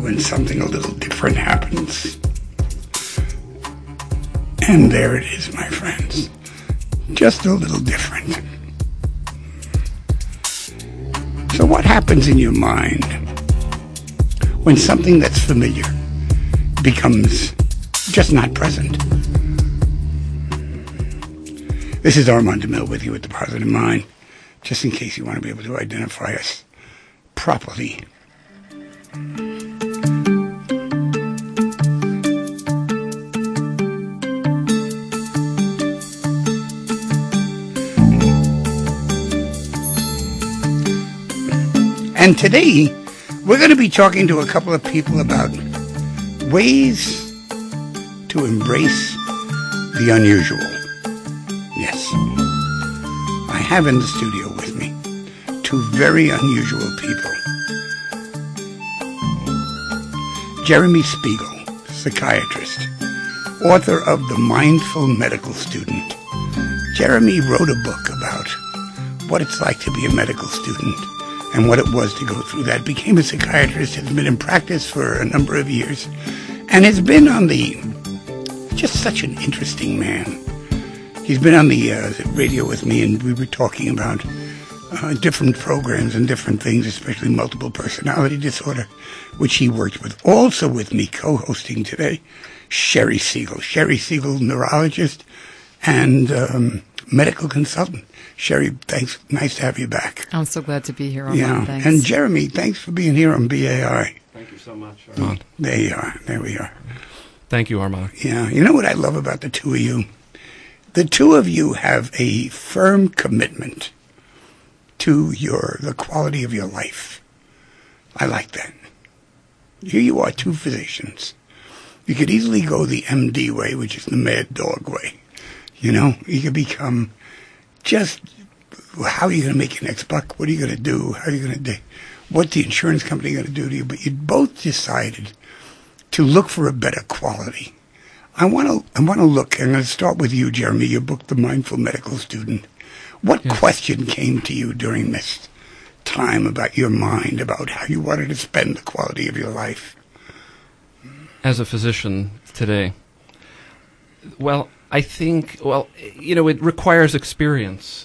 when something a little different happens. And there it is, my friends. Just a little different. So what happens in your mind when something that's familiar becomes just not present? This is Armand DeMille with you at The Positive Mind, just in case you want to be able to identify us properly. And today, we're going to be talking to a couple of people about ways to embrace the unusual. Yes, I have in the studio with me two very unusual people. Jeremy Spiegel, psychiatrist, author of The Mindful Medical Student. Jeremy wrote a book about what it's like to be a medical student and what it was to go through that. Became a psychiatrist, has been in practice for a number of years, and has been on the, just such an interesting man. He's been on the radio with me, and we were talking about different programs and different things, especially multiple personality disorder, which he worked with. Also with me co-hosting today, Sherry Siegel. Sherry Siegel, neurologist and medical consultant. Sherry, thanks. Nice to have you back. I'm so glad to be here, Armand. Yeah, Thanks. and Jeremy, thanks for being here on BAI. Thank you so much, Armand. There you are. There we are. Thank you, Armand. Yeah, you know what I love about the two of you? The two of you have a firm commitment to the quality of your life. I like that. Here you are, two physicians. You could easily go the MD way, which is the mad dog way. You know, you could become just, how are you going to make your next buck? What are you going to do? How are you going to do? What's the insurance company going to do to you? But you both decided to look for a better quality. I want to look. I'm going to start with you, Jeremy. Your book, The Mindful Medical Student. What question came to you during this time about your mind, about how you wanted to spend the quality of your life? As a physician today, well, I think, it requires experience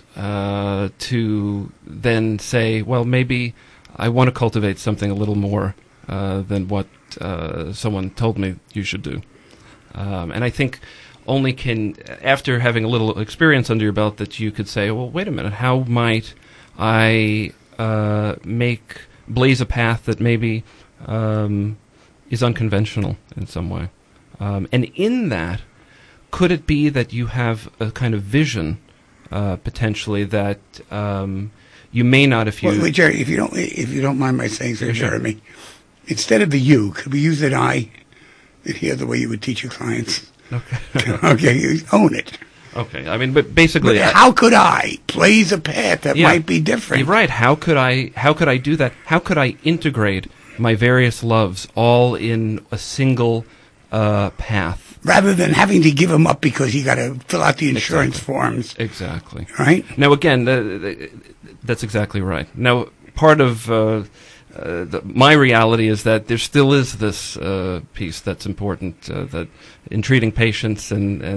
to then say, well, maybe I want to cultivate something a little more than what someone told me you should do. And I think only after having a little experience under your belt, that you could say, well, wait a minute, how might I blaze a path that maybe is unconventional in some way? And in that, could it be that you have a kind of vision, potentially, that you may not if you... Well, Jerry, if you don't mind my saying so, Jeremy, instead of the you, could we use an I here the way you would teach your clients? Okay. Okay, you own it. Okay, I mean, but basically... But how could I blaze a path that might be different? You're right. How could I do that? How could I integrate my various loves all in a single path? Rather than having to give them up because you got to fill out the insurance forms. Exactly. Right? Now, again, that's exactly right. Now, part of my reality is that there still is this piece that's important that in treating patients,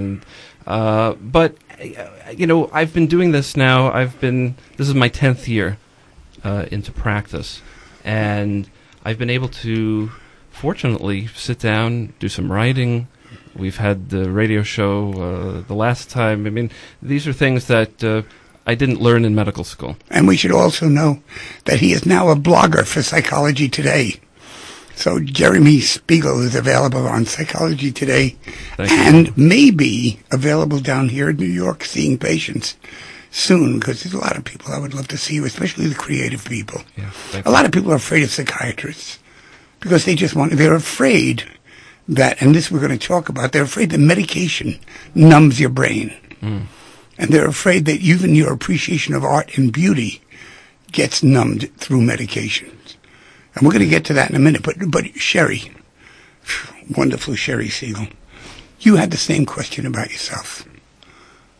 but I've been doing this now. This is my 10th year into practice, and I've been able to, fortunately, sit down, do some writing. We've had the radio show the last time. I mean, these are things that I didn't learn in medical school. And we should also know that he is now a blogger for Psychology Today. So Jeremy Spiegel is available on Psychology Today and may be available down here in New York seeing patients soon, because there's a lot of people I would love to see you, especially the creative people. Yeah, a lot of people are afraid of psychiatrists because they're afraid that, and this we're going to talk about, they're afraid that medication numbs your brain. Mm. And they're afraid that even your appreciation of art and beauty gets numbed through medications. And we're going to get to that in a minute. But Sherry, wonderful Sherry Siegel, you had the same question about yourself.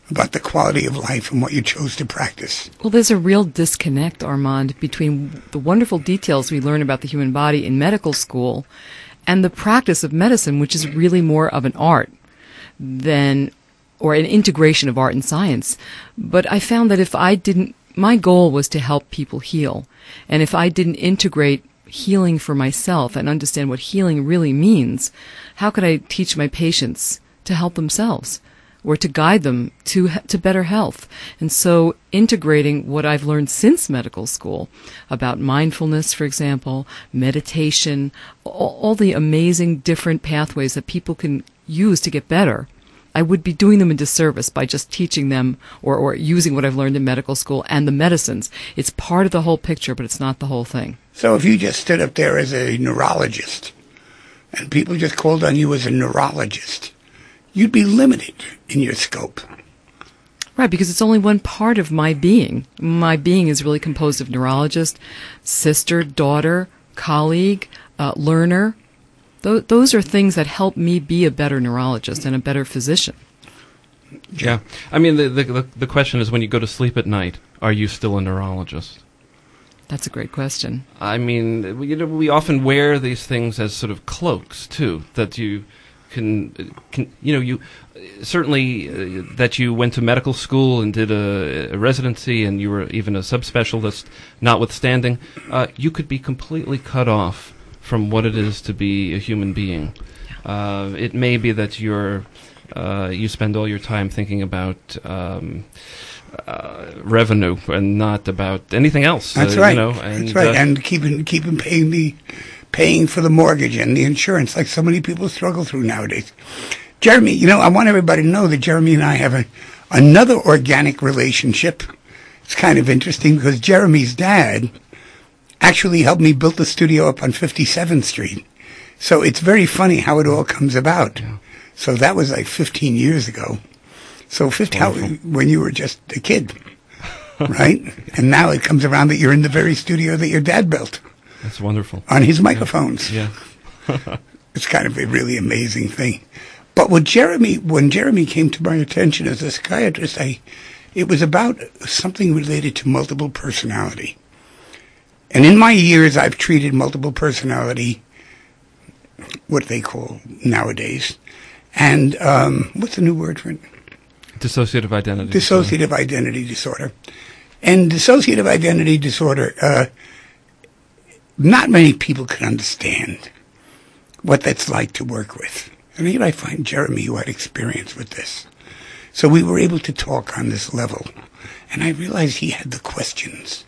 about the quality of life and what you chose to practice. Well, there's a real disconnect, Armand, between the wonderful details we learn about the human body in medical school and the practice of medicine, which is really more of an art than, or an integration of art and science. But I found that my goal was to help people heal. And if I didn't integrate healing for myself and understand what healing really means, how could I teach my patients to help themselves or to guide them to better health? And so integrating what I've learned since medical school about mindfulness, for example, meditation, all the amazing different pathways that people can use to get better, I would be doing them a disservice by just teaching them or using what I've learned in medical school and the medicines. It's part of the whole picture, but it's not the whole thing. So if you just stood up there as a neurologist and people just called on you as a neurologist, you'd be limited in your scope. Right, because it's only one part of my being. My being is really composed of neurologist, sister, daughter, colleague, learner. Those are things that help me be a better neurologist and a better physician. Yeah. I mean, the question is, when you go to sleep at night, are you still a neurologist? That's a great question. I mean, we often wear these things as sort of cloaks, too, that you can you certainly that you went to medical school and did a residency and you were even a subspecialist, notwithstanding, you could be completely cut off from what it is to be a human being. It may be that you spend all your time thinking about revenue and not about anything else. That's right. That's right. And keeping paying for the mortgage and the insurance, like so many people struggle through nowadays. Jeremy, I want everybody to know that Jeremy and I have another organic relationship. It's kind of interesting because Jeremy's dad actually helped me build the studio up on 57th Street. So it's very funny how it all comes about. Yeah. So that was like 15 years ago. So when you were just a kid, right? And now it comes around that you're in the very studio that your dad built. That's wonderful. On his microphones. Yeah. It's kind of a really amazing thing. But when Jeremy came to my attention as a psychiatrist, it was about something related to multiple personality. And in my years, I've treated multiple personality, what they call nowadays. And what's the new word for it? Dissociative identity. Dissociative identity disorder. And dissociative identity disorder, not many people can understand what that's like to work with. And here I find Jeremy, who had experience with this. So we were able to talk on this level. And I realized he had the questions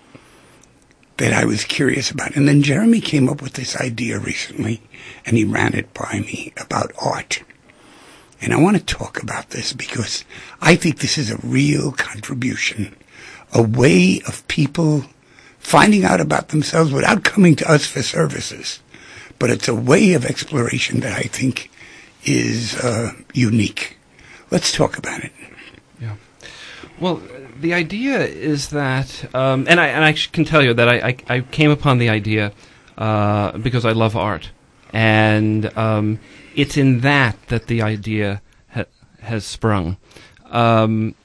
that I was curious about. And then Jeremy came up with this idea recently, and he ran it by me about art. And I want to talk about this because I think this is a real contribution, a way of people finding out about themselves without coming to us for services. But it's a way of exploration that I think is unique. Let's talk about it. Yeah. Well, the idea is that, and I can tell you that I came upon the idea because I love art, and it's in that the idea has sprung. The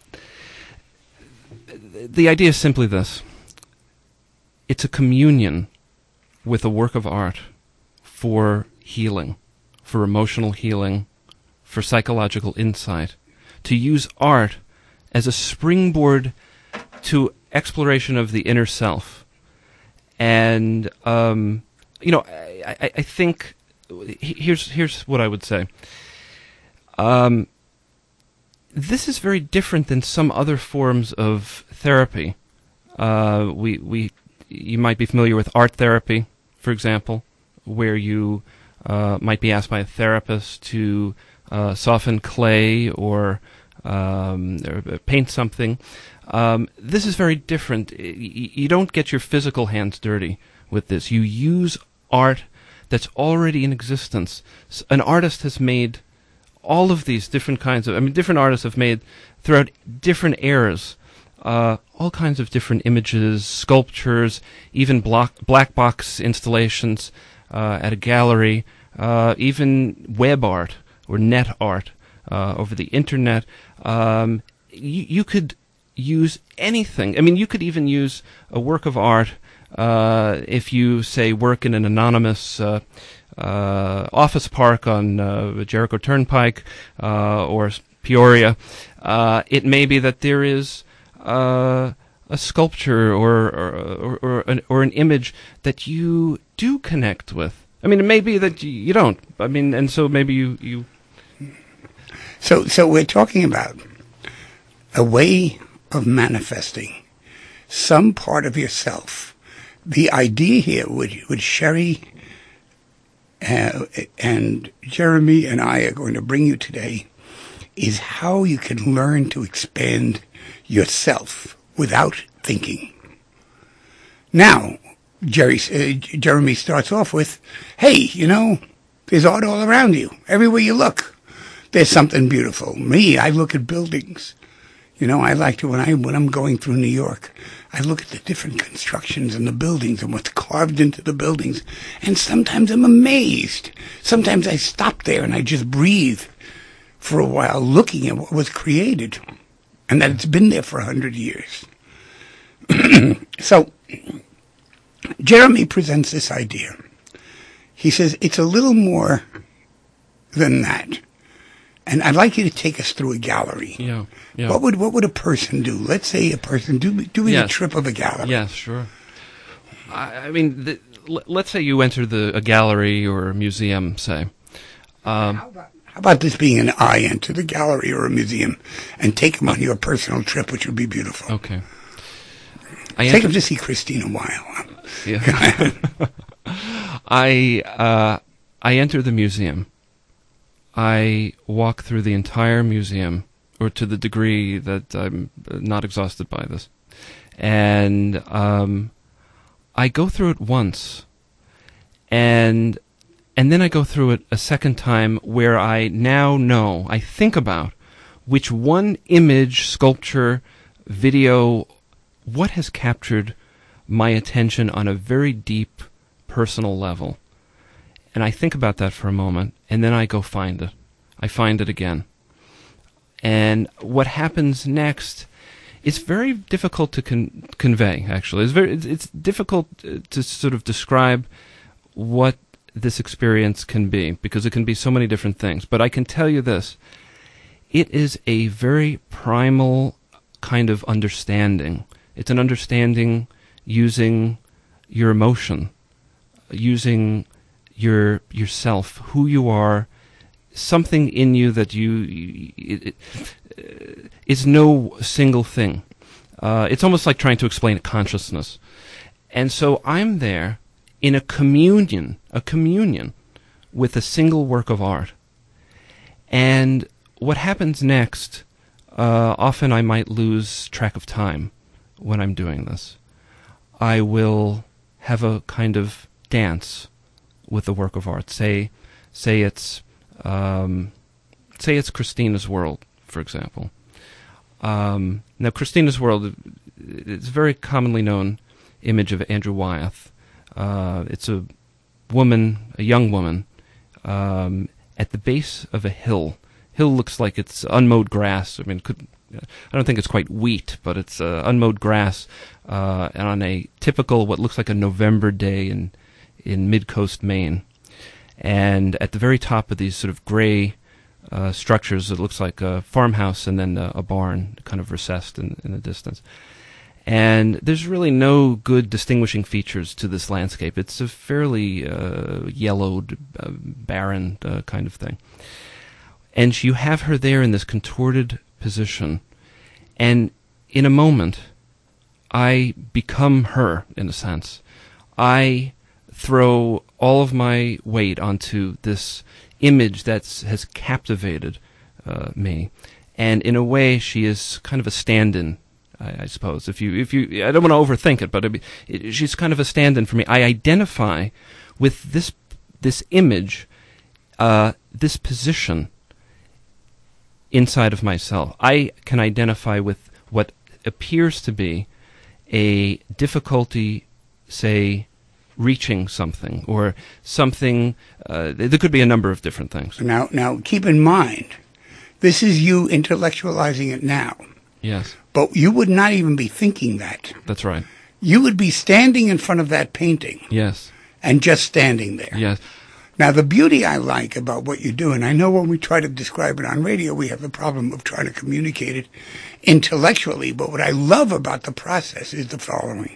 idea is simply this: it's a communion with a work of art for healing, for emotional healing, for psychological insight, to use art as a springboard to exploration of the inner self. And, I think, here's what I would say. This is very different than some other forms of therapy. You might be familiar with art therapy, for example, where you might be asked by a therapist to soften clay or paint something. This is very different. You don't get your physical hands dirty with this. You use art that's already in existence. An artist has made all of these different kinds of, different artists have made throughout different eras, all kinds of different images, sculptures, even black box installations at a gallery, even web art or net art over the internet. you could use anything. I mean, you could even use a work of art if you, say, work in an anonymous office park on Jericho Turnpike or Peoria. It may be that there is a sculpture or an image that you do connect with. I mean, it may be that you don't. I mean, and so maybe you. So we're talking about a way of manifesting some part of yourself. The idea here with Sherry and Jeremy and I are going to bring you today is how you can learn to expand yourself without thinking. Now, Jeremy starts off with, hey, there's art all around you. Everywhere you look, there's something beautiful. Me, I look at buildings. I like to, when I'm going through New York, I look at the different constructions and the buildings and what's carved into the buildings. And sometimes I'm amazed. Sometimes I stop there and I just breathe for a while looking at what was created and that it's been there for 100 years. So, Jeremy presents this idea. He says, it's a little more than that. And I'd like you to take us through a gallery. Yeah. What would a person do? Let's say a person doing a trip of a gallery. Yes, sure. I mean, let's say you enter a gallery or a museum, say. How about this being an I enter the gallery or a museum and take them on your personal trip, which would be beautiful. Okay. Take them to see Christina Weil. Yeah. I enter the museum. I walk through the entire museum, or to the degree that I'm not exhausted by this. And I go through it once, and then I go through it a second time where I now know, I think about which one image, sculpture, video, what has captured my attention on a very deep personal level. And I think about that for a moment, and then I go find it. I find it again. And what happens next is very difficult to convey, actually. It's difficult to sort of describe what this experience can be, because it can be so many different things. But I can tell you this. It is a very primal kind of understanding. It's an understanding using your emotion, using yourself, who you are, something in you that is no single thing. It's almost like trying to explain a consciousness. And so I'm there in a communion with a single work of art. And what happens next, often I might lose track of time when I'm doing this. I will have a kind of dance with the work of art. Say it's Christina's World, for example. Now, Christina's World is a very commonly known image of Andrew Wyeth. It's a young woman, at the base of a hill. Hill looks like it's unmowed grass. I mean, I don't think it's quite wheat, but it's unmowed grass, and on a typical, what looks like a November day in mid-coast Maine. And at the very top of these sort of gray structures, it looks like a farmhouse and then a barn kind of recessed in the distance. And there's really no good distinguishing features to this landscape. It's a fairly yellowed, barren kind of thing. And you have her there in this contorted position. And in a moment, I become her, in a sense. I throw all of my weight onto this image that has captivated me. And in a way, she is kind of a stand-in, I suppose. If you, I don't want to overthink it, but she's kind of a stand-in for me. I identify with this image, this position inside of myself. I can identify with what appears to be a difficulty, say, reaching something, or something. There could be a number of different things. Now, keep in mind, this is you intellectualizing it now. Yes. But you would not even be thinking that. That's right. You would be standing in front of that painting Yes. and just standing there. Yes. Now, the beauty I like about what you do, and I know when we try to describe it on radio, we have the problem of trying to communicate it intellectually, but what I love about the process is the following.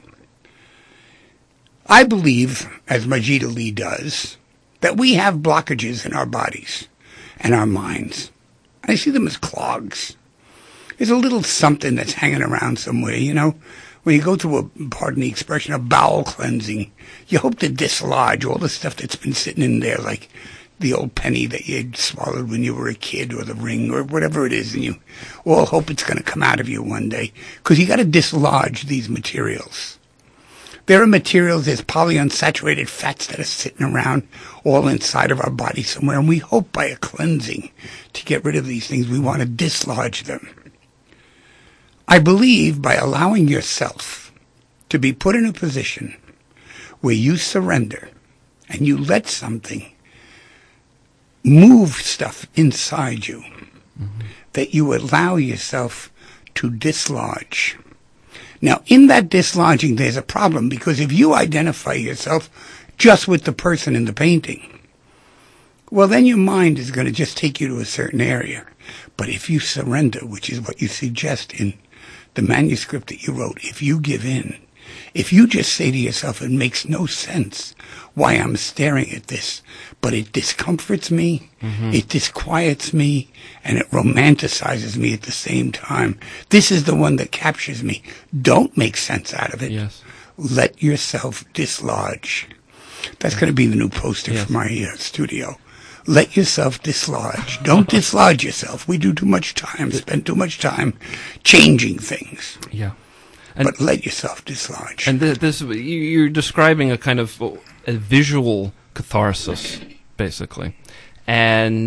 I believe, as Majid Ali does, that we have blockages in our bodies and our minds. I see them as clogs. There's a little something that's hanging around somewhere, you know. When you go through pardon the expression, a bowel cleansing, you hope to dislodge all the stuff that's been sitting in there, like the old penny that you had swallowed when you were a kid, or the ring, or whatever it is, and you all hope it's going to come out of you one day. Because you got to dislodge these materials. There are materials, there's polyunsaturated fats that are sitting around all inside of our body somewhere, and we hope by a cleansing to get rid of these things. We want to dislodge them. I believe by allowing yourself to be put in a position where you surrender and you let something move stuff inside you, that you allow yourself to dislodge. Now, in that dislodging, there's a problem, because if you identify yourself just with the person in the painting, well, then your mind is going to just take you to a certain area. But if you surrender, which is what you suggest in the manuscript that you wrote, if you give in, if you just say to yourself, it makes no sense why I'm staring at this, but it discomforts me, it disquiets me, and it romanticizes me at the same time. This is the one that captures me. Don't make sense out of it. Yes. Let yourself dislodge. That's going to be the new poster for my studio. Let yourself dislodge. Don't dislodge yourself. We do too much time, spend too much time changing things. Yeah. And but let yourself dislodge. And you're describing a kind of a visual catharsis, basically. And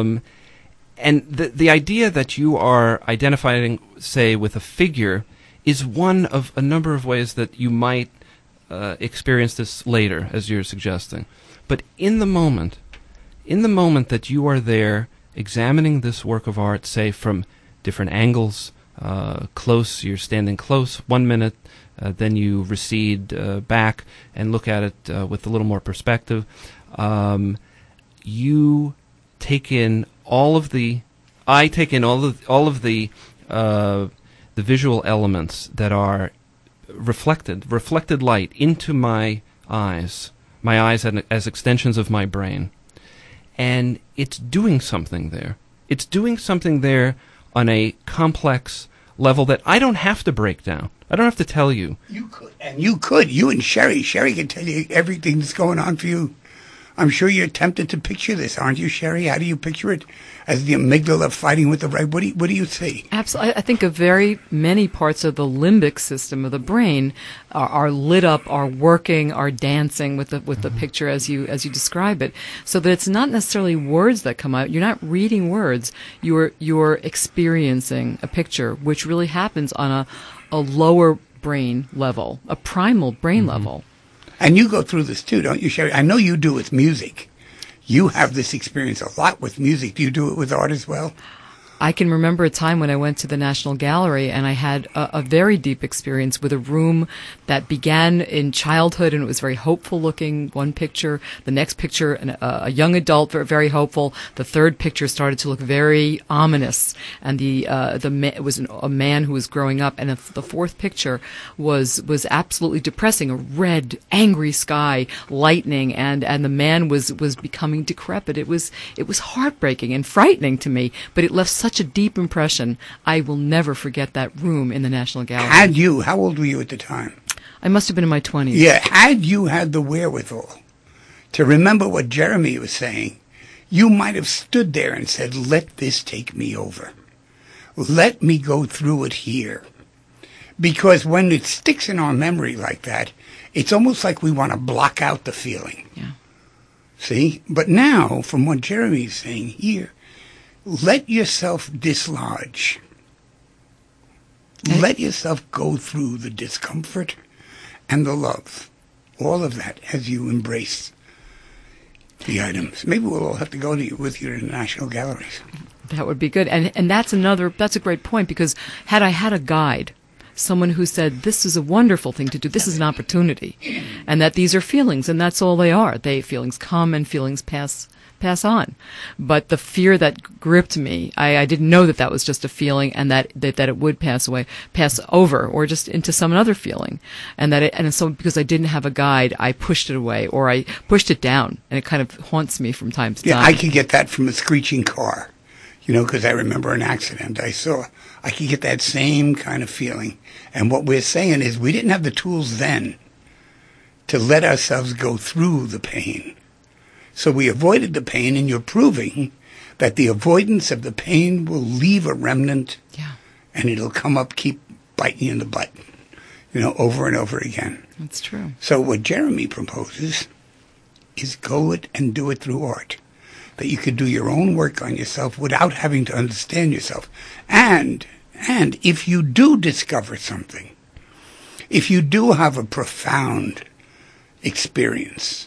the idea that you are identifying, say, with a figure is one of a number of ways that you might experience this later, as you're suggesting. But in the moment that you are there examining this work of art, say, from different angles, close, you're standing close 1 minute, then you recede back and look at it with a little more perspective. You take in I take in all of the visual elements that are reflected light into my eyes as extensions of my brain. And it's doing something there. It's doing something there on a complex level that I don't have to break down. I don't have to tell you. You could. And you could. You and Sherry. Sherry can tell you everything that's going on for you. I'm sure you're tempted to picture this, aren't you, Sherry? How do you picture it? As the amygdala fighting with the right? What do you see? Absolutely. I think of very many parts of the limbic system of the brain are lit up, are working, are dancing with the picture as you describe it. So that it's not necessarily words that come out. You're not reading words. You're experiencing a picture, which really happens on a lower brain level, a primal brain level. And you go through this too, don't you, Sherry? I know you do with music. You have this experience a lot with music. Do you do it with art as well? I can remember a time when I went to the National Gallery and I had a very deep experience with a room that began in childhood and it was very hopeful looking, one picture. The next picture, a young adult, very hopeful. The third picture started to look very ominous, and it was a man who was growing up. And the fourth picture was absolutely depressing, a red, angry sky, lightning, and the man was becoming decrepit. It was heartbreaking and frightening to me, but it left such a deep impression. I will never forget that room in the National Gallery. How old were you at the time? I must have been in my 20s. Yeah, had you had the wherewithal to remember what Jeremy was saying, you might have stood there and said, let this take me over. Let me go through it here. Because when it sticks in our memory like that, it's almost like we want to block out the feeling. Yeah. See? But now, from what Jeremy's saying here, let yourself dislodge. Let yourself go through the discomfort and the love. All of that as you embrace the items. Maybe we'll all have to go with you to the National Galleries. That would be good. And that's a great point, because had I had a guide, someone who said, this is a wonderful thing to do, this is an opportunity, and that these are feelings, and that's all they are. Feelings come and feelings pass on. But the fear that gripped me, I didn't know that was just a feeling, and that it would pass over, or just into some other feeling. And so because I didn't have a guide, I pushed it away, or I pushed it down, and it kind of haunts me from time to time. Yeah, I could get that from a screeching car, because I remember an accident I saw. I could get that same kind of feeling. And what we're saying is we didn't have the tools then to let ourselves go through the pain. So we avoided the pain, and you're proving that the avoidance of the pain will leave a remnant, and it'll come up, keep biting you in the butt, over and over again. That's true. So what Jeremy proposes is go it and do it through art. That you could do your own work on yourself without having to understand yourself. And if you do discover something, if you do have a profound experience,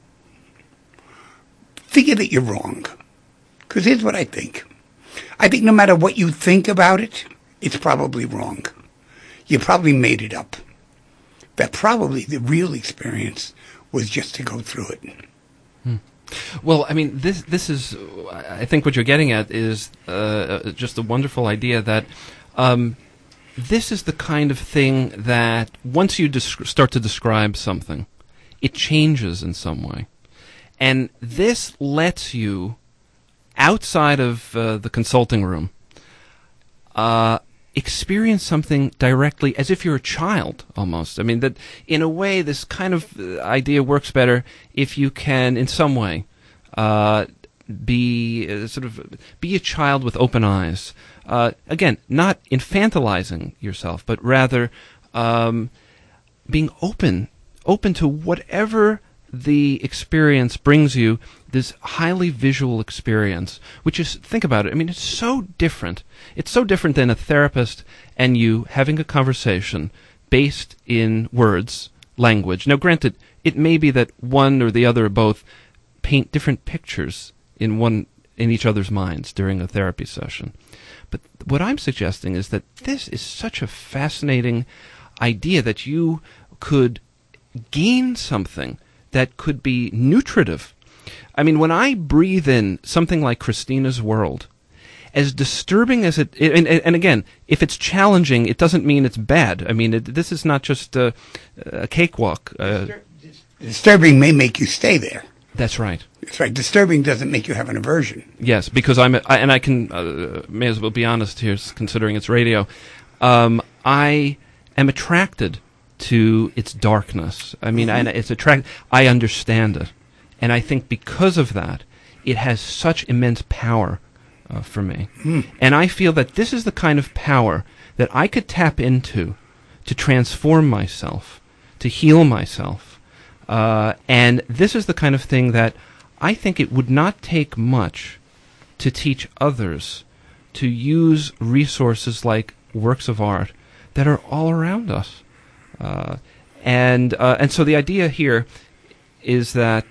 figure that you're wrong. Because here's what I think. I think no matter what you think about it, it's probably wrong. You probably made it up. That probably the real experience was just to go through it. Well, I mean, this is, I think what you're getting at is just a wonderful idea that this is the kind of thing that once you start to describe something, it changes in some way. And this lets you, outside of the consulting room, experience something directly as if you're a child, almost. I mean, that in a way, this kind of idea works better if you can, in some way, be a child with open eyes. Again, not infantilizing yourself, but rather being open to whatever the experience brings you, this highly visual experience, which is, think about it, I mean, it's so different. It's so different than a therapist and you having a conversation based in words, language. Now, granted, it may be that one or the other or both paint different pictures in each other's minds during a therapy session. But what I'm suggesting is that this is such a fascinating idea that you could gain something that could be nutritive. I mean, when I breathe in something like Christina's World, as disturbing as it, and again, if it's challenging, it doesn't mean it's bad. I mean, this is not just a cakewalk. Disturbing may make you stay there. That's right. That's right. Disturbing doesn't make you have an aversion. Yes, because I can may as well be honest here, considering it's radio. I am attracted to its darkness. I mean, I understand it, and I think because of that, it has such immense power for me. And I feel that this is the kind of power that I could tap into to transform myself, to heal myself, and this is the kind of thing that I think it would not take much to teach others to use resources like works of art that are all around us. And so the idea here is that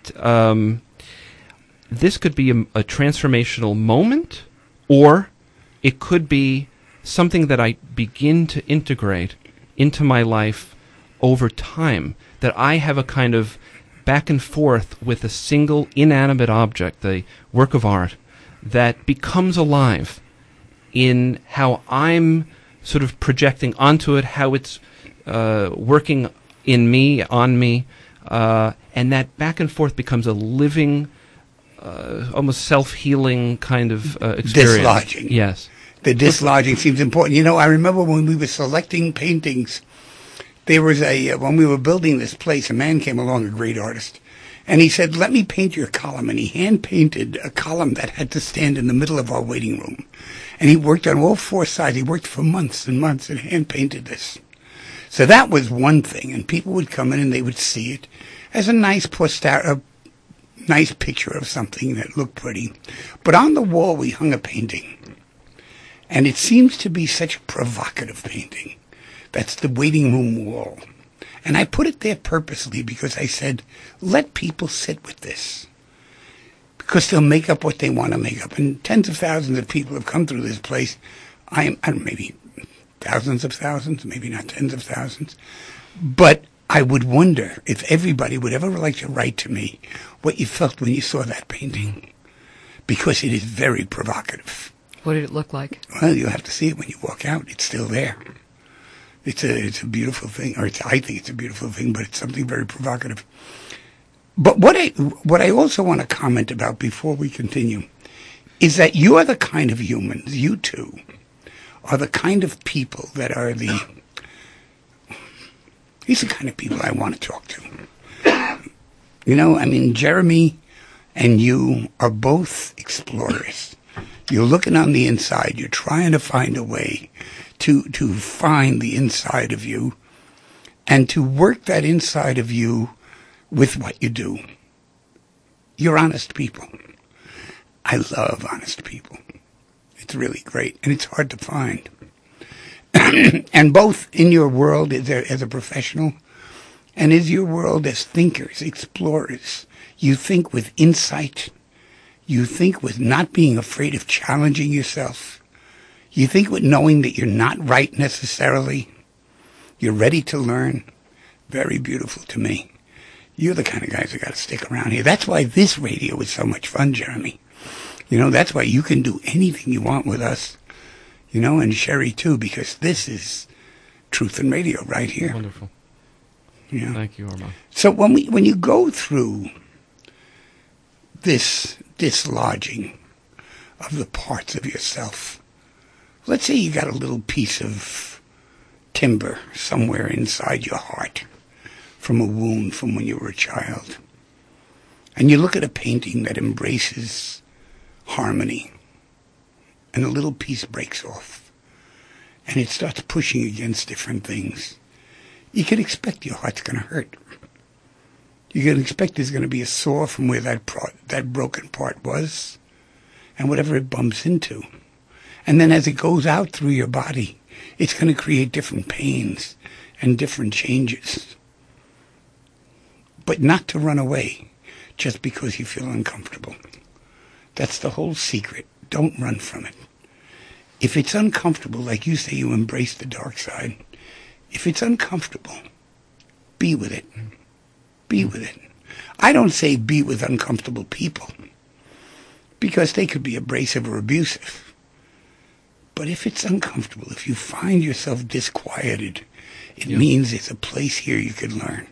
this could be a transformational moment, or it could be something that I begin to integrate into my life over time, that I have a kind of back and forth with a single inanimate object, a work of art, that becomes alive in how I'm sort of projecting onto it, how it's working in me, on me, and that back and forth becomes a living, almost self-healing kind of experience. Dislodging. Yes. The dislodging seems important. I remember when we were selecting paintings, there was when we were building this place, a man came along, a great artist, and he said, "Let me paint your column." And he hand-painted a column that had to stand in the middle of our waiting room. And he worked on all four sides. He worked for months and months and hand-painted this. So that was one thing, and people would come in and they would see it as a nice nice picture of something that looked pretty. But on the wall we hung a painting, and it seems to be such a provocative painting. That's the waiting room wall. And I put it there purposely because I said, let people sit with this. because they'll make up what they want to make up. And tens of thousands of people have come through this place. I don't know, maybe thousands of thousands, maybe not tens of thousands. But I would wonder if everybody would ever like to write to me what you felt when you saw that painting, because it is very provocative. What did it look like? Well, you'll have to see it when you walk out. It's still there. It's a beautiful thing, or I think it's a beautiful thing, but it's something very provocative. But what I also want to comment about before we continue is that you are the kind of humans, you two, are the kind of people that are these are the kind of people I want to talk to. You know, I mean, Jeremy and you are both explorers. You're looking on the inside. You're trying to find a way to find the inside of you and to work that inside of you with what you do. You're honest people. I love honest people. It's really great, and it's hard to find. And both in your world as a professional and in your world as thinkers, explorers, you think with insight. You think with not being afraid of challenging yourself. You think with knowing that you're not right necessarily. You're ready to learn. Very beautiful to me. You're the kind of guys that got to stick around here. That's why this radio is so much fun, Jeremy. You know, that's why you can do anything you want with us. You know, and Sherry too, because this is truth and radio right here. Wonderful. Yeah. Thank you, Armand. So when you go through this dislodging of the parts of yourself, let's say you got a little piece of timber somewhere inside your heart from a wound from when you were a child, and you look at a painting that embraces harmony, and a little piece breaks off, and it starts pushing against different things, you can expect your heart's going to hurt. You can expect there's going to be a sore from where that broken part was, and whatever it bumps into. And then as it goes out through your body, it's going to create different pains and different changes. But not to run away just because you feel uncomfortable. That's the whole secret. Don't run from it. If it's uncomfortable, like you say, you embrace the dark side. If it's uncomfortable, be with it. Be with it. I don't say be with uncomfortable people, because they could be abrasive or abusive. But if it's uncomfortable, if you find yourself disquieted, it means there's a place here you could learn.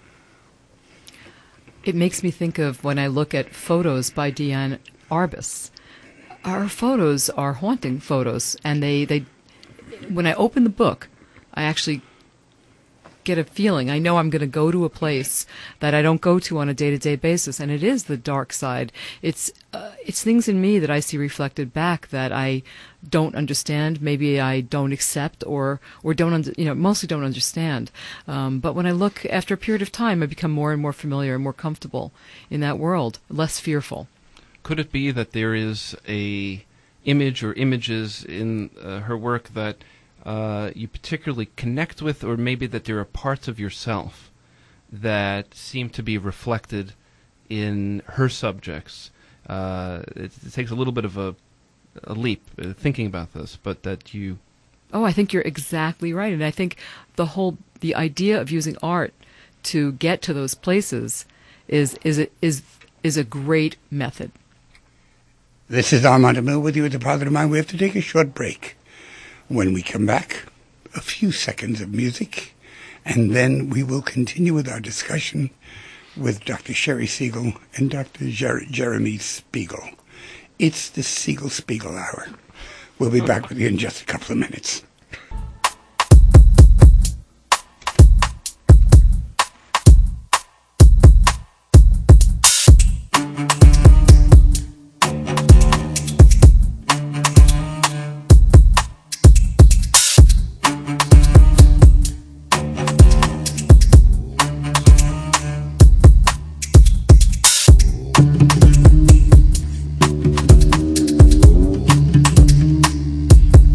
It makes me think of when I look at photos by Diane Arbus. Our photos are haunting photos, and they when I open the book, I actually get a feeling. I know I'm going to go to a place that I don't go to on a day-to-day basis, and it is the dark side. It's things in me that I see reflected back that I don't understand. Maybe I don't accept or don't mostly don't understand. But when I look after a period of time, I become more and more familiar and more comfortable in that world, less fearful. Could it be that there is a image or images in her work that you particularly connect with, or maybe that there are parts of yourself that seem to be reflected in her subjects? It takes a little bit of a leap thinking about this, but that you... Oh, I think you're exactly right. And I think the idea of using art to get to those places is a great method. This is Armand Emil with you at The Positive Mind. We have to take a short break. When we come back, a few seconds of music, and then we will continue with our discussion with Dr. Sherry Siegel and Dr. Jeremy Spiegel. It's the Siegel-Spiegel Hour. We'll be back with you in just a couple of minutes.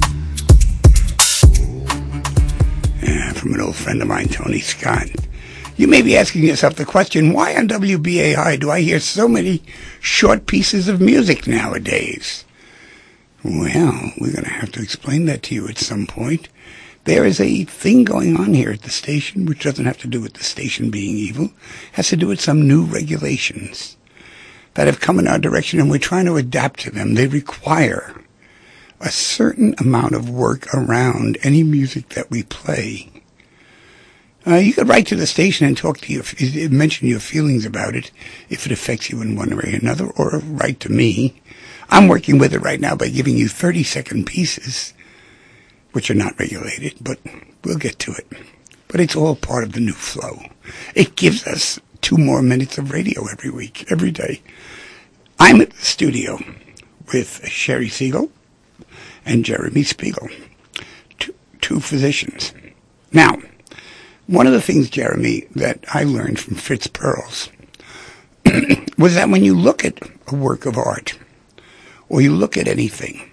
Scott. You may be asking yourself the question, why on WBAI do I hear so many short pieces of music nowadays? Well, we're going to have to explain that to you at some point. There is a thing going on here at the station which doesn't have to do with the station being evil. It has to do with some new regulations that have come in our direction, and we're trying to adapt to them. They require a certain amount of work around any music that we play. You could write to the station and talk to you, mention your feelings about it, if it affects you in one way or another, or write to me. I'm working with it right now by giving you 30-second pieces, which are not regulated, but we'll get to it. But it's all part of the new flow. It gives us 2 more minutes of radio every week, every day. I'm at the studio with Sherry Siegel and Jeremy Spiegel, two physicians. Now, one of the things, Jeremy, that I learned from Fritz Perls was that when you look at a work of art, or you look at anything,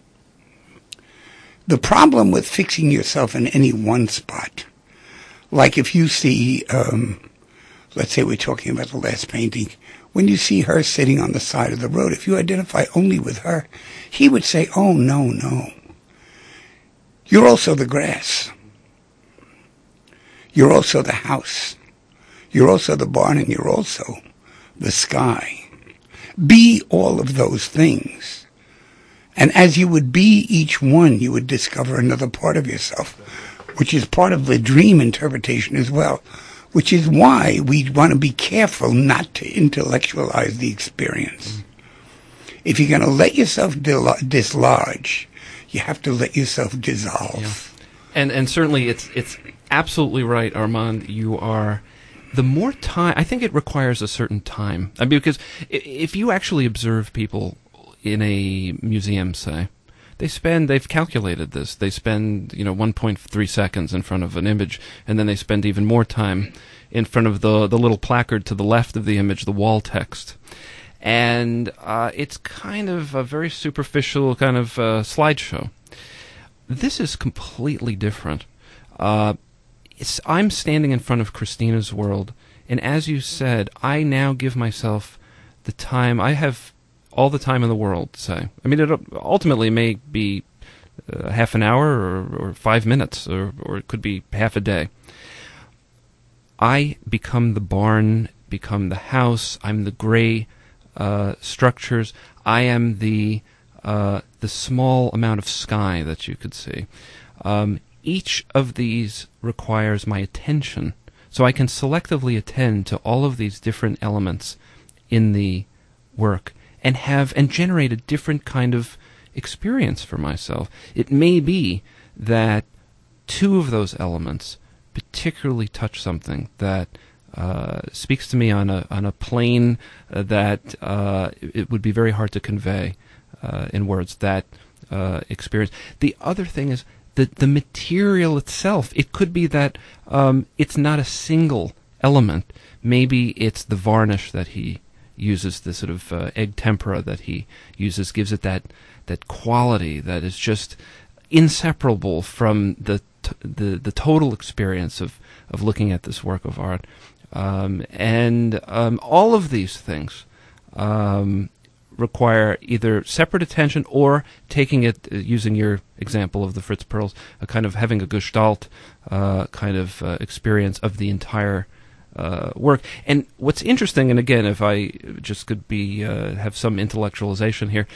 the problem with fixing yourself in any one spot, like if you see, let's say we're talking about the last painting, when you see her sitting on the side of the road, if you identify only with her, he would say, oh, no. You're also the grass. You're also the house. You're also the barn, and you're also the sky. Be all of those things. And as you would be each one, you would discover another part of yourself, which is part of the dream interpretation as well, which is why we want to be careful not to intellectualize the experience. If you're going to let yourself dislodge, you have to let yourself dissolve. Yeah. And certainly it's absolutely right, Armand. You are... The more time, I think it requires a certain time. I mean, because if you actually observe people in a museum, say, they've calculated this. They spend, 1.3 seconds in front of an image, and then they spend even more time in front of the little placard to the left of the image, the wall text. And it's kind of a very superficial kind of slideshow. This is completely different. I'm standing in front of Christina's world, and as you said, I now give myself the time. I have all the time in the world, say. I mean, it ultimately may be half an hour or 5 minutes, or it could be half a day. I become the barn, become the house. I'm the gray structures. I am the small amount of sky that you could see. Each of these requires my attention, so I can selectively attend to all of these different elements in the work and generate a different kind of experience for myself. It may be that 2 of those elements particularly touch something that speaks to me on a plane that it would be very hard to convey in words, that experience. The other thing is the material itself. It could be that it's not a single element. Maybe it's the varnish that he uses, the sort of egg tempera that he uses, gives it that quality that is just inseparable from the total experience of looking at this work of art. And all of these things require either separate attention or taking it, using your example of the Fritz Perls, a kind of having a gestalt kind of experience of the entire work. And what's interesting, and again, if I just could have some intellectualization here,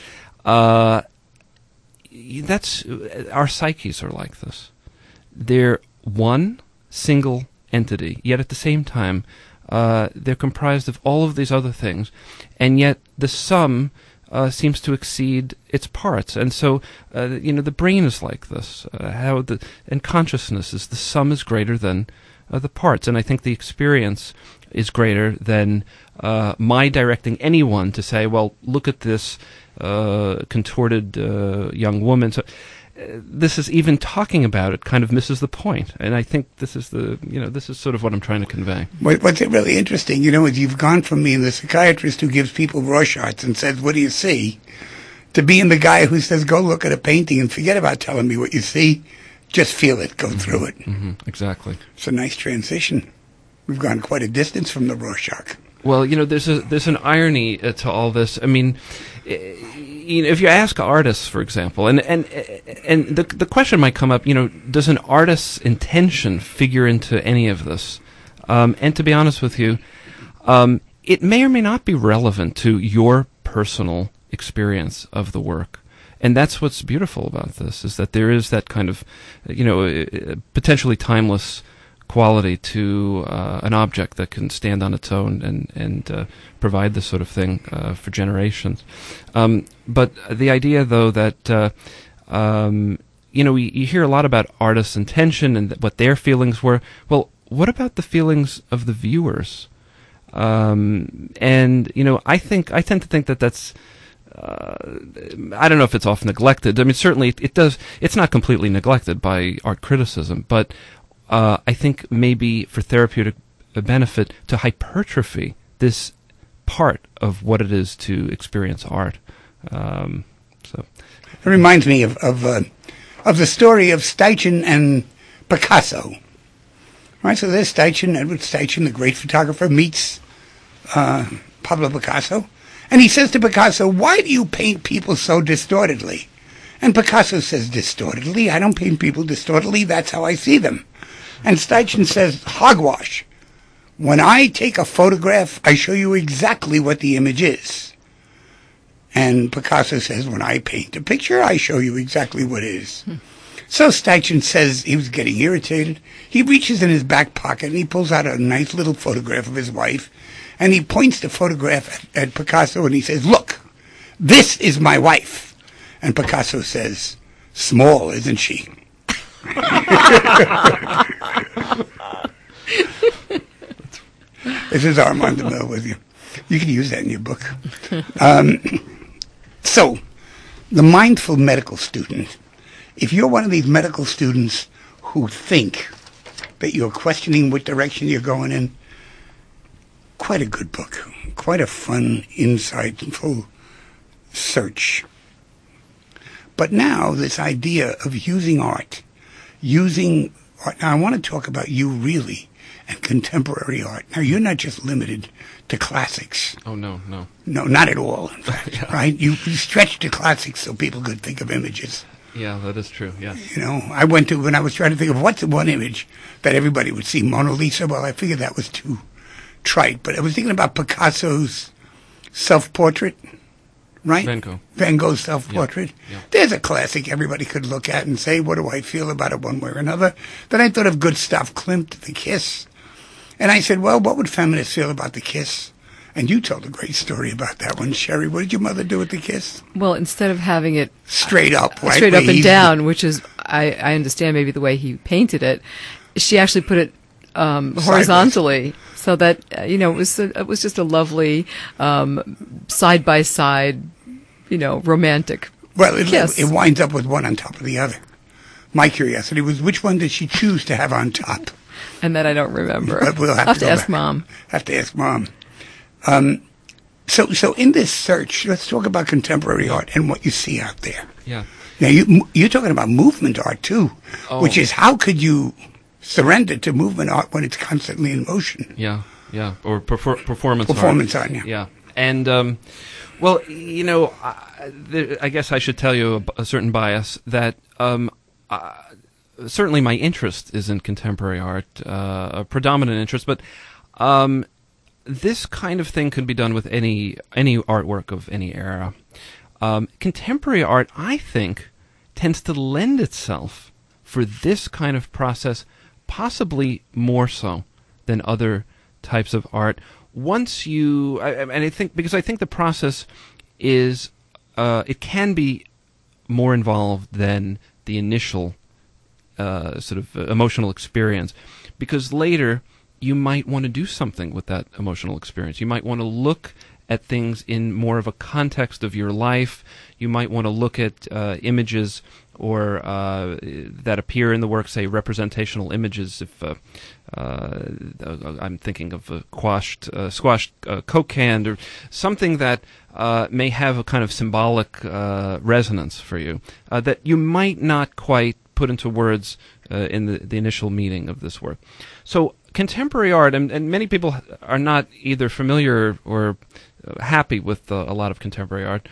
that's our psyches are like this. They're one single entity, yet at the same time, they're comprised of all of these other things, and yet the sum seems to exceed its parts. And so, the brain is like this. And consciousness is the sum is greater than the parts. And I think the experience is greater than my directing anyone to say, well, look at this contorted young woman. So this is even talking about it kind of misses the point. And I think this is this is sort of what I'm trying to convey. What's really interesting, is you've gone from being the psychiatrist who gives people Rorschachs and says, what do you see? To being the guy who says, go look at a painting and forget about telling me what you see. Just feel it, go through it. Mm-hmm. Exactly. It's a nice transition. We've gone quite a distance from the Rorschach. Well, there's an irony to all this. I mean, if you ask artists, for example, and the question might come up, does an artist's intention figure into any of this? And to be honest with you, it may or may not be relevant to your personal experience of the work. And that's what's beautiful about this, is that there is that kind of, potentially timeless quality to an object that can stand on its own and provide this sort of thing for generations. But the idea, though, that you hear a lot about artists' intention and what their feelings were. Well, what about the feelings of the viewers? And I tend to think that that's. I don't know if it's often neglected. I mean, certainly it does. It's not completely neglected by art criticism, but I think maybe for therapeutic benefit to hypertrophy this part of what it is to experience art. So it reminds me of the story of Steichen and Picasso. Right, so there's Steichen, Edward Steichen, the great photographer, meets Pablo Picasso, and he says to Picasso, "Why do you paint people so distortedly?" And Picasso says, "Distortedly? I don't paint people distortedly. That's how I see them." And Steichen says, "Hogwash. When I take a photograph, I show you exactly what the image is." And Picasso says, "When I paint a picture, I show you exactly what it is." So Steichen says he was getting irritated. He reaches in his back pocket and he pulls out a nice little photograph of his wife, and he points the photograph at Picasso and he says, "Look, this is my wife." And Picasso says, "Small, isn't she?" This is Armand DeMille with you. You can use that in your book. So, the mindful medical student. If you're one of these medical students who think that you're questioning what direction you're going in, quite a good book. Quite a fun, insightful search. But now, this idea of using art. Now, I want to talk about you really and contemporary art. Now, you're not just limited to classics. Oh, no. No, not at all, in fact, yeah. Right? You stretched to classics so people could think of images. Yeah, that is true, yeah. I went to, when I was trying to think of what's the one image that everybody would see, Mona Lisa. Well, I figured that was too trite. But I was thinking about Picasso's self-portrait, right? Van Gogh's self-portrait. Yeah. There's a classic everybody could look at and say, what do I feel about it one way or another? Then I thought of Gustav Klimt, The Kiss. And I said, well, what would feminists feel about The Kiss? And you told a great story about that one, Sherry. What did your mother do with The Kiss? Well, instead of having it straight up, right? Straight up and down, which is, I understand maybe the way he painted it, she actually put it horizontally, so that it was just a lovely side by side, romantic. Well, kiss. It winds up with one on top of the other. My curiosity was, which one did she choose to have on top? And that I don't remember. But we'll have to ask Mom. Have to ask Mom. So in this search, let's talk about contemporary art and what you see out there. Yeah. Now you're talking about movement art too, which is how could you surrender to movement art when it's constantly in motion? Yeah. Or performance art. Yeah. And well, I guess I should tell you a certain bias that certainly my interest is in contemporary art, a predominant interest, but this kind of thing could be done with any artwork of any era. Contemporary art, I think, tends to lend itself for this kind of process, possibly more so than other types of art. Once you, I think the process is, it can be more involved than the initial sort of emotional experience, because later you might want to do something with that emotional experience. You might want to look at things in more of a context of your life. You might want to look at images or that appear in the work, say representational images. If I'm thinking of a squashed Coke can, or something that may have a kind of symbolic resonance for you that you might not quite put into words in the initial meaning of this work. So contemporary art, and many people are not either familiar or happy with a lot of contemporary art.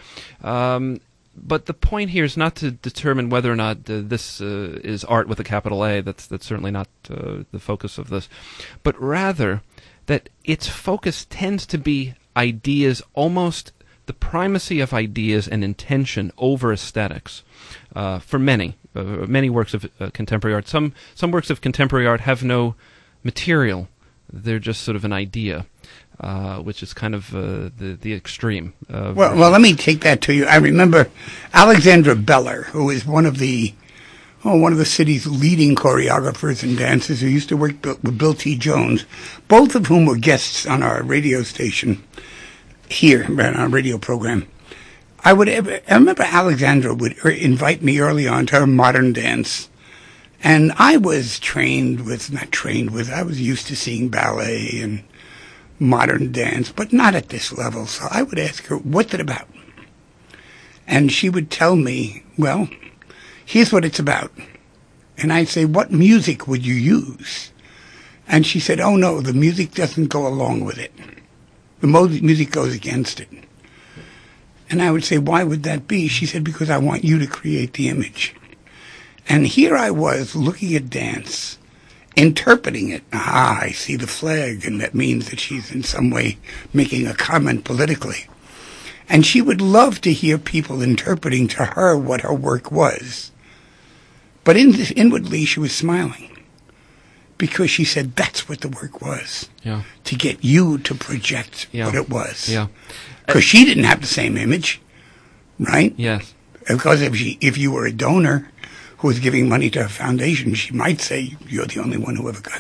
But the point here is not to determine whether or not this is art with a capital A. That's certainly not the focus of this. But rather that its focus tends to be ideas, almost the primacy of ideas and intention over aesthetics. For many works of contemporary art. Some works of contemporary art have no material. They're just sort of an idea, which is kind of the extreme. Well, let me take that to you. I remember Alexandra Beller, who is one of the city's leading choreographers and dancers, who used to work with Bill T. Jones, both of whom were guests on our radio station here, on our radio program. I remember Alexandra would invite me early on to her modern dance. And I was I was used to seeing ballet and modern dance, but not at this level. So I would ask her, what's it about? And she would tell me, well, here's what it's about. And I'd say, what music would you use? And she said, oh no, the music doesn't go along with it. The music goes against it. And I would say, why would that be? She said, because I want you to create the image. And here I was looking at dance, interpreting it. I see the flag, and that means that she's in some way making a comment politically. And she would love to hear people interpreting to her what her work was. But inwardly, she was smiling. Because she said that's what the work was. Yeah. To get you to project what it was. Yeah. Because she didn't have the same image, right? Yes. Because if you were a donor who was giving money to a foundation, she might say, you're the only one who ever got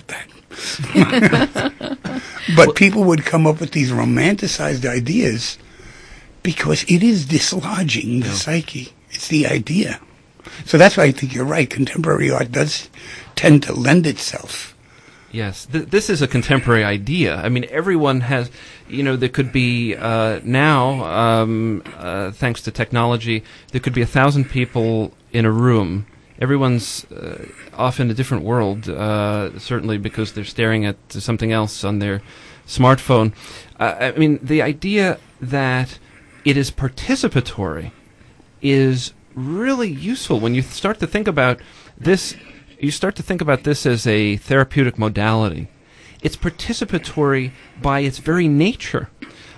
that. But people would come up with these romanticized ideas because it is dislodging the psyche. It's the idea. So that's why I think you're right. Contemporary art does tend to lend itself. Yes, this is a contemporary idea. I mean, everyone has, there could be now, thanks to technology, there could be 1,000 people in a room. Everyone's off in a different world, certainly because they're staring at something else on their smartphone. I mean, the idea that it is participatory is really useful when you start to think about this. You start to think about this as a therapeutic modality. It's participatory by its very nature.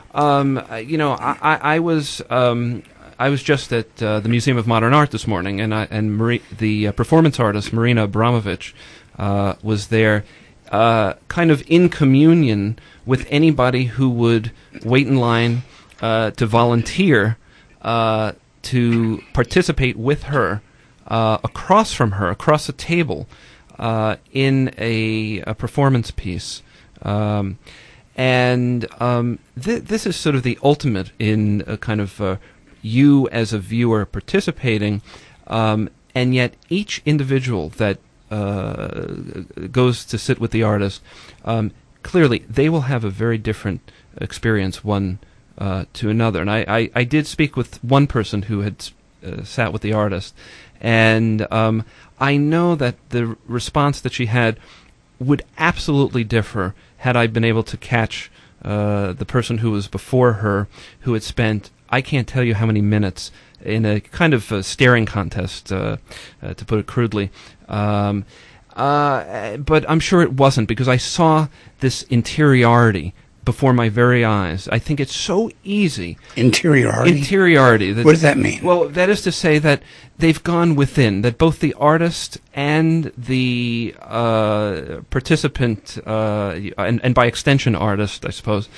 I was just at the Museum of Modern Art this morning, and the performance artist Marina Abramovich was there, kind of in communion with anybody who would wait in line to volunteer to participate with her. Across from her, across a table, in a performance piece. This is sort of the ultimate in a kind of you as a viewer participating, and yet each individual that goes to sit with the artist, clearly they will have a very different experience one to another. And I did speak with one person who had sat with the artist, and I know that the response that she had would absolutely differ had I been able to catch the person who was before her, who had spent, I can't tell you how many minutes, in a kind of staring contest, to put it crudely. But I'm sure it wasn't, because I saw this interiority before my very eyes. I think it's so easy. Interiority? Interiority. What does that mean? Well, that is to say that they've gone within, that both the artist and the participant, and by extension artist, I suppose,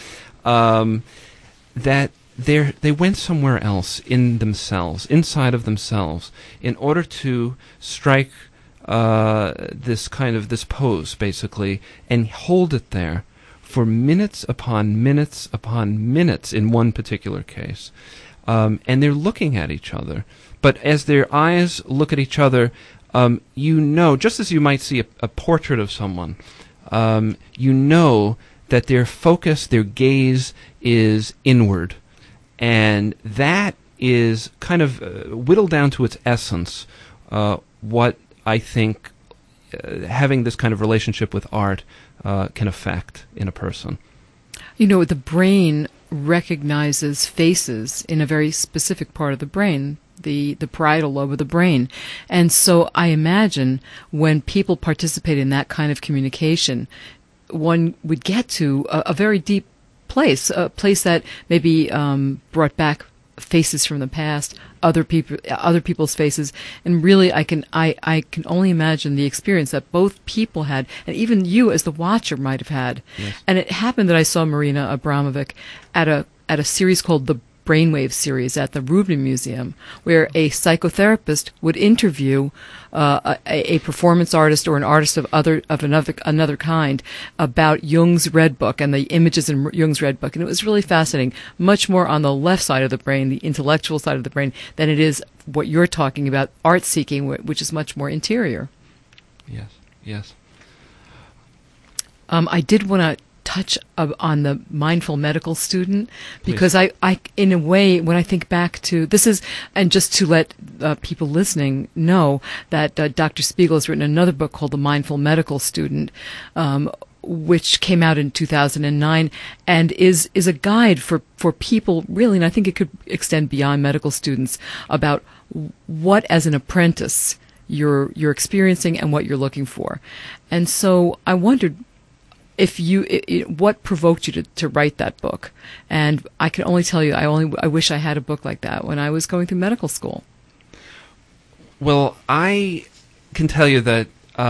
that they went somewhere else in themselves, inside of themselves, in order to strike this pose, basically, and hold it there for minutes upon minutes upon minutes in one particular case. And they're looking at each other. But as their eyes look at each other, just as you might see a portrait of someone, that their focus, their gaze is inward. And that is kind of whittled down to its essence, what I think having this kind of relationship with art can affect in a person. You know, the brain recognizes faces in a very specific part of the brain, the parietal lobe of the brain. And so I imagine when people participate in that kind of communication, one would get to a very deep place, a place that maybe brought back faces from the past, other people's faces, and really I can only imagine the experience that both people had, and even you as the watcher might have had. Yes. And it happened that I saw Marina Abramovic at a series called the Brainwave series at the Rubin Museum, where a psychotherapist would interview a performance artist or an artist of another kind about Jung's Red Book and the images in Jung's Red Book, and it was really fascinating. Much more on the left side of the brain, the intellectual side of the brain, than it is what you're talking about, art seeking, which is much more interior. Yes. Yes. I did want to touch on the mindful medical student, because I, in a way, when I think back to this is, and just to let people listening know that Dr. Spiegel has written another book called The Mindful Medical Student, which came out in 2009 and is a guide for people really, and I think it could extend beyond medical students, about what as an apprentice you're experiencing and what you're looking for. And so I wondered what provoked you to write that book? And I can only tell you, I wish I had a book like that when I was going through medical school. Well, I can tell you that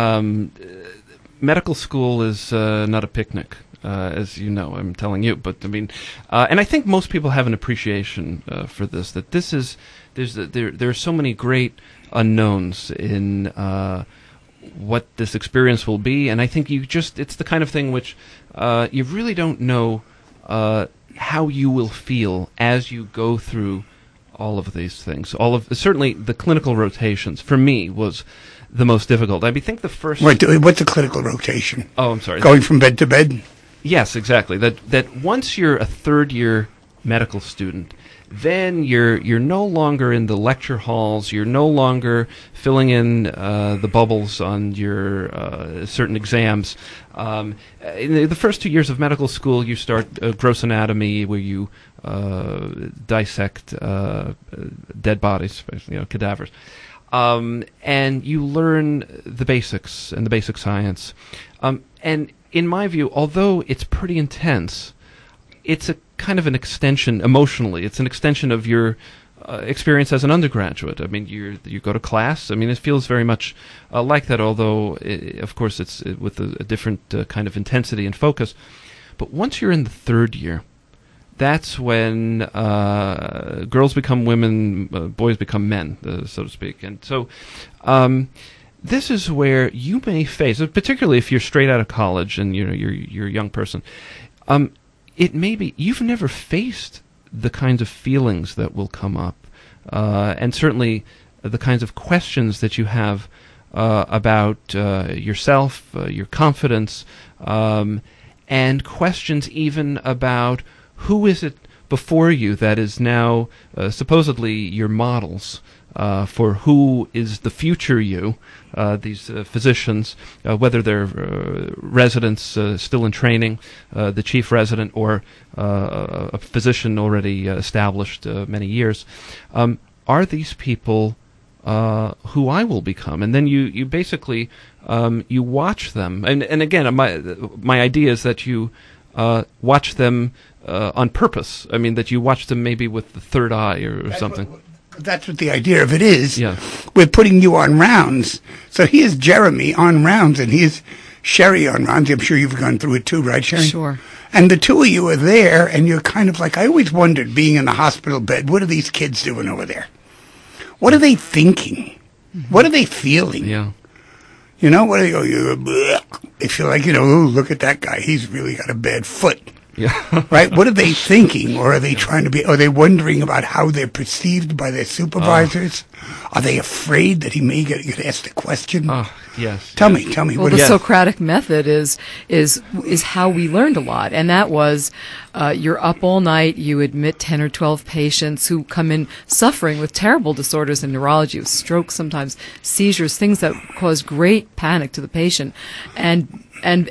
medical school is not a picnic, as you know. I'm telling you, but I mean, and I think most people have an appreciation for this. That this is there are so many great unknowns in what this experience will be, and I think it's the kind of thing which you really don't know how you will feel as you go through all of these things. Certainly the clinical rotations for me was the most difficult. I think the first. Wait, what's a clinical rotation? Oh, I'm sorry. Going from bed to bed? Yes, exactly. That once you're a third year medical student, then you're no longer in the lecture halls. You're no longer filling in the bubbles on your certain exams. In the first 2 years of medical school, you start gross anatomy, where you dissect dead bodies, cadavers, and you learn the basics and the basic science. And in my view, although it's pretty intense, it's a kind of an extension emotionally. It's an extension of your experience as an undergraduate. I mean, you go to class. I mean, it feels very much like that, although, of course, it's with a different kind of intensity and focus. But once you're in the third year, that's when girls become women, boys become men, so to speak. And so this is where you may face, particularly if you're straight out of college and you're a young person, it may be you've never faced the kinds of feelings that will come up, and certainly the kinds of questions that you have about yourself, your confidence, and questions even about who is it before you that is now supposedly your models for who is the future you, these physicians, whether they're residents still in training, the chief resident, or a physician already established many years. Are these people who I will become? And then you basically you watch them, and again, my idea is that you watch them on purpose. I mean, that you watch them maybe with the third eye or something. That's what the idea of it is. Yeah. We're putting you on rounds. So he is Jeremy on rounds, and he is Sherry on rounds. I'm sure you've gone through it too, right, Sherry? Sure. And the two of you are there, and you're kind of like, I always wondered, being in the hospital bed, what are these kids doing over there? What are they thinking? Mm-hmm. What are they feeling? Yeah. What do they go? They feel like, ooh, look at that guy. He's really got a bad foot. Yeah. Right? What are they thinking? Or are they trying to be, are they wondering about how they're perceived by their supervisors? Are they afraid that he may get asked a question? Yes. Tell me. Well, What the is Socratic method is how we learned a lot, and that was you're up all night. You admit 10 or 12 patients who come in suffering with terrible disorders in neurology, with strokes, sometimes seizures, things that cause great panic to the patient, and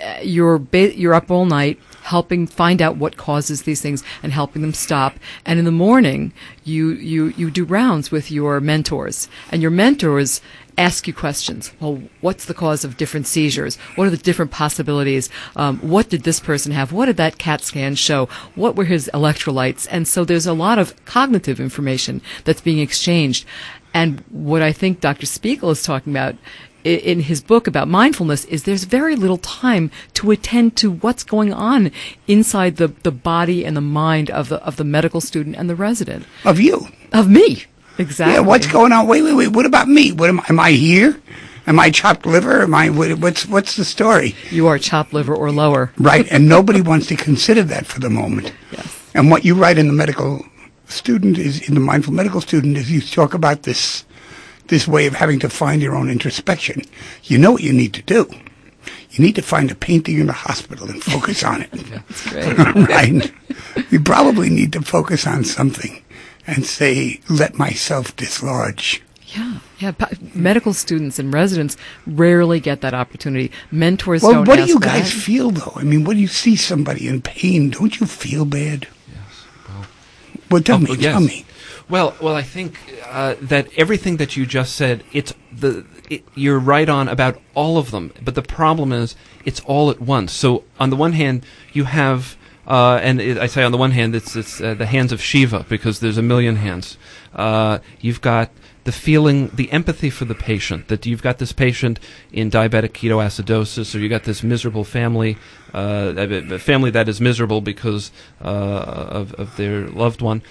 you're up all night helping find out what causes these things and helping them stop. And in the morning, you do rounds with your mentors, and your mentors ask you questions. Well, what's the cause of different seizures? What are the different possibilities? What did this person have? What did that CAT scan show? What were his electrolytes? And so there's a lot of cognitive information that's being exchanged. And what I think Dr. Spiegel is talking about in his book about mindfulness is there's very little time to attend to what's going on inside the body and the mind of the medical student and the resident. Of you. Of me. Exactly. Yeah, what's going on? Wait. What about me? What am I here? Am I chopped liver? What's the story? You are chopped liver or lower. Right, and nobody wants to consider that for the moment. Yes. And what you write in the medical student is, in the mindful medical student, is you talk about this way of having to find your own introspection. You know what you need to do. You need to find a painting in the hospital and focus on it. That's great. Right? You probably need to focus on something and say, let myself dislodge. Yeah. Medical students and residents rarely get that opportunity. Mentors Well, don't what ask do you that. guys feel, though? I mean, when you see somebody in pain, don't you feel bad? Yes. Well, tell yes. me. Well, I think that everything that you just said, you're right on about all of them. But the problem is, it's all at once. So on the one hand, you have, I say on the one hand, it's the hands of Shiva, because there's a million hands. You've got the feeling, the empathy for the patient, that you've got this patient in diabetic ketoacidosis, or you got this miserable family, a family that is miserable because of their loved one.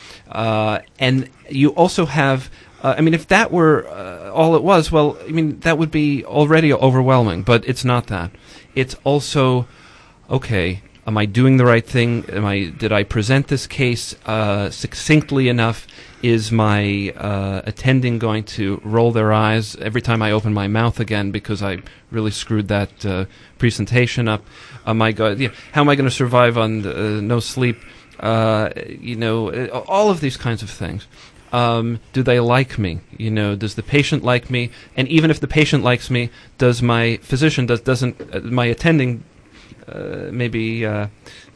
And you also have, if that were all it was, well, that would be already overwhelming, but it's not that. It's also, okay, am I doing the right thing? Did I present this case succinctly enough? Is my attending going to roll their eyes every time I open my mouth again because I really screwed that presentation up? How am I going to survive on no sleep? All of these kinds of things. Do they like me? Does the patient like me? And even if the patient likes me, does my physician, doesn't my attending that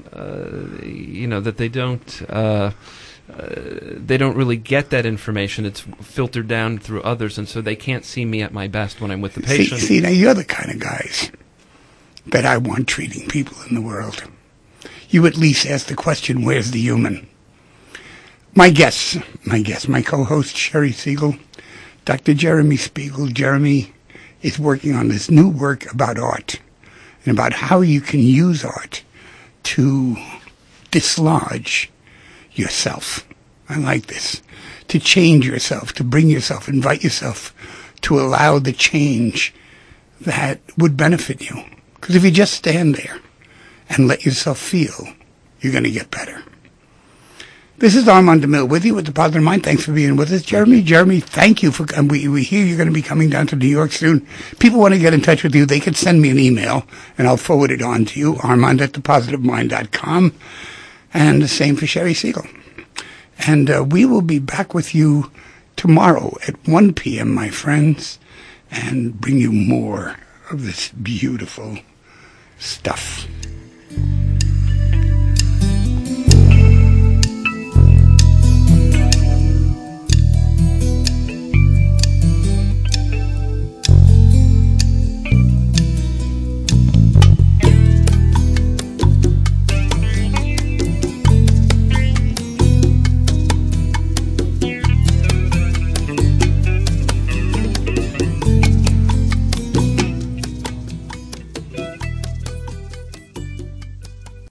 they don't really get that information. It's filtered down through others, and so they can't see me at my best when I'm with the patient. See, now you're the kind of guys that I want treating people in the world. You at least ask the question, where's the human? My co-host, Sherry Siegel, Dr. Jeremy Spiegel. Jeremy is working on this new work about art and about how you can use art to dislodge yourself. I like this. To change yourself, to bring yourself, invite yourself to allow the change that would benefit you. Because if you just stand there and let yourself feel, you're going to get better. This is Armand DeMille with you with The Positive Mind. Thanks for being with us, Jeremy. Jeremy, thank you for. We hear you're going to be coming down to New York soon. People want to get in touch with you. They could send me an email, and I'll forward it on to you, armand@thepositivemind.com. And the same for Sherry Siegel. And we will be back with you tomorrow at 1 p.m., my friends, and bring you more of this beautiful stuff.